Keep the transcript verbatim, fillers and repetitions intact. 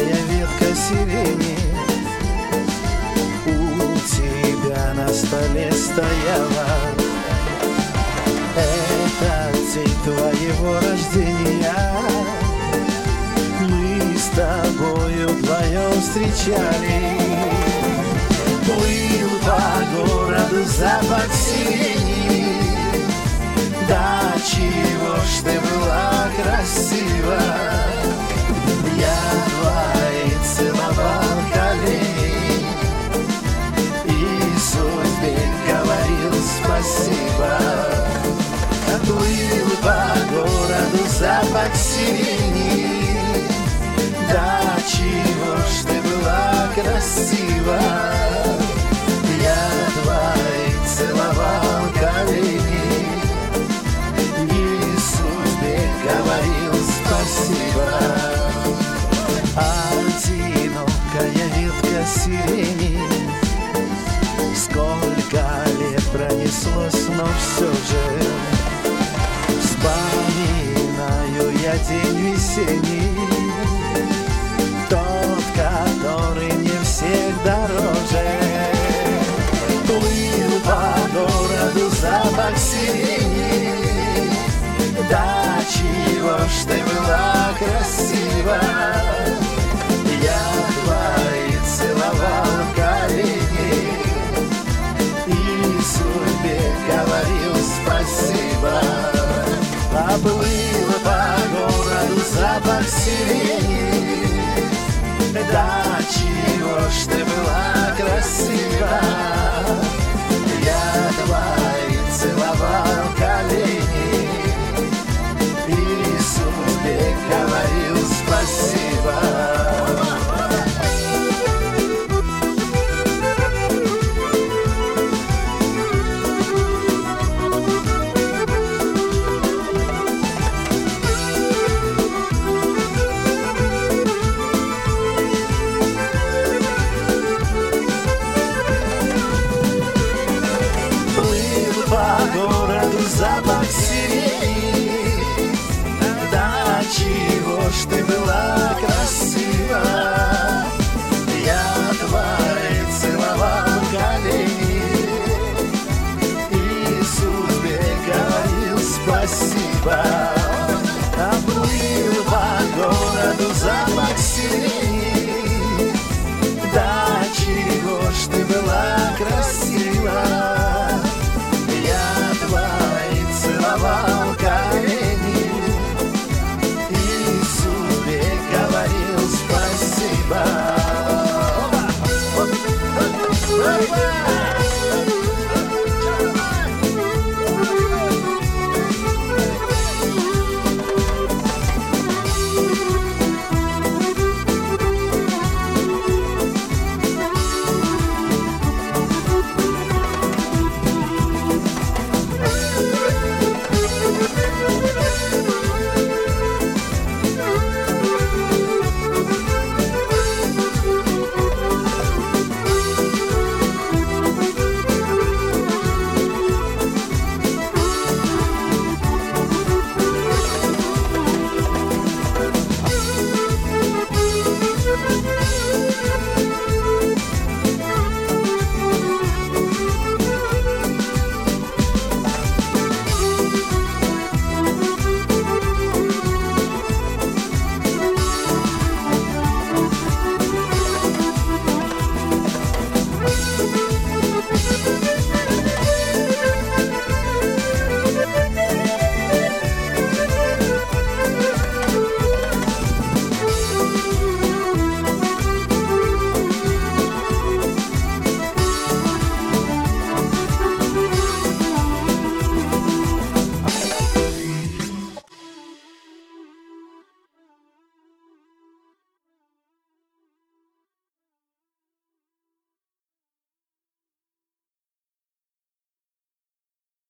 тонкая ветка сирени у тебя на столе стояла. Это день твоего рождения, мы с тобою вдвоем встречали. Плыл по городу запах сирени, да чего ж ты была красива. Я твои целовал колени и судьбе говорил спасибо. Плыл по городу запах сирени, да чего ж ты была красива. Я твои целовал колени и судьбе говорил спасибо. Одинокая ветка сирени, сколько лет пронеслось, но все же вспоминаю я день весенний, тот, который мне всех дороже. Плыл по городу запах сирени, да чего ж ты была красива. Я твои целовал колени и судьбе говорил спасибо. А плыл по городу запах сирени,